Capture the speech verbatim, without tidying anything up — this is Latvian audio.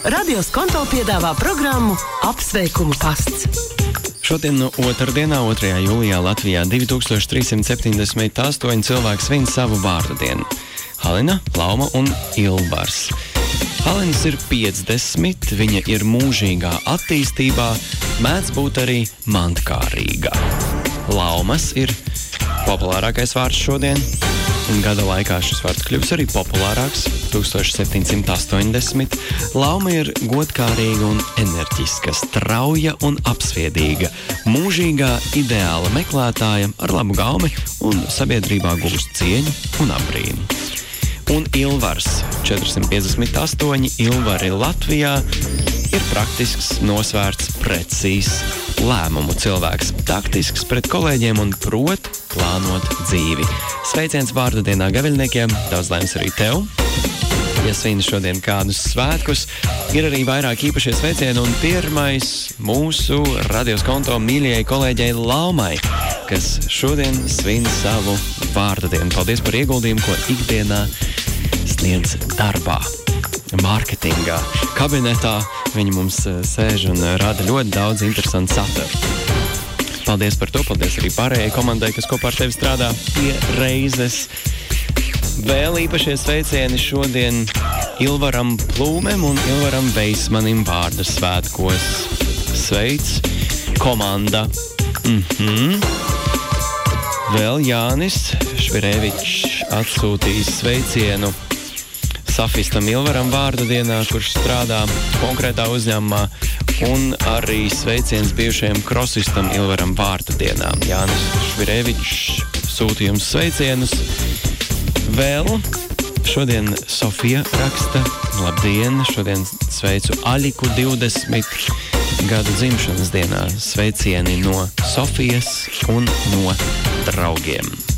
Radio Skonto piedāvā programmu Apsveikumu pasts. Šodien no otrdienā, otrajā jūlijā Latvijā divi tūkstoši trīs simti septiņdesmit astoņi cilvēki svin savu vārdu dienu. Halina, Lauma un Ilvars. Halinas ir piecdesmit, viņa ir mūžīgā attīstībā, mēdz būt arī mantkārīga. Laumas ir populārākais vārds šodien, un gada laikā šis vārds kļūs arī populārāks, tūkstoš septiņsimt astoņdesmit. Lauma ir godkārīga un enerģiska, strauja un apsviedīga, mūžīgā ideāla meklētāja ar labu gaumi un sabiedrībā gūst cieņu un apbrīnu. Un Ilvars, četrsimt piecdesmit astoņi Ilvari Latvijā, ir praktisks, nosvērts, precīzs lēmumu cilvēks, taktisks pret kolēģiem un prot plānot dzīvi. Sveiciens vārda dienā gaviļniekiem, daudz laimes arī tev. Ja svin šodien kādus svētkus, ir arī vairāk īpašie sveicieni, un pirmais mūsu Radio Skonto mīļajai kolēģei Laumai, kas šodien svin savu vārda dienu. Paldies par ieguldījumu, ko ikdienā sniedz darbā, mārketingā, kabinetā. Viņi mums sēž un rada ļoti daudz interesantu saturu. Paldies par to, paldies arī pārējai komandai, kas kopā ar tevi strādā pie reizes. Vēl īpašie sveicieni šodien Ilvaram Plūmem un Ilvaram Veismanim vārda svētkos. Sveic, komanda! Mhm. Vēl Jānis Švirevičs atsūtīs sveicienu safistam Ilvaram vārda dienā, kurš strādā konkrētā uzņēmumā, un arī sveiciens bijušajam krosistam Ilvaram vārda dienā. Jānis Švirevičs sūta jums sveicienus. Vēl šodien Sofija raksta, labdien, šodien sveicu Aļiku divdesmit gadu dzimšanas dienā. Sveicieni no Sofijas un no draugiem.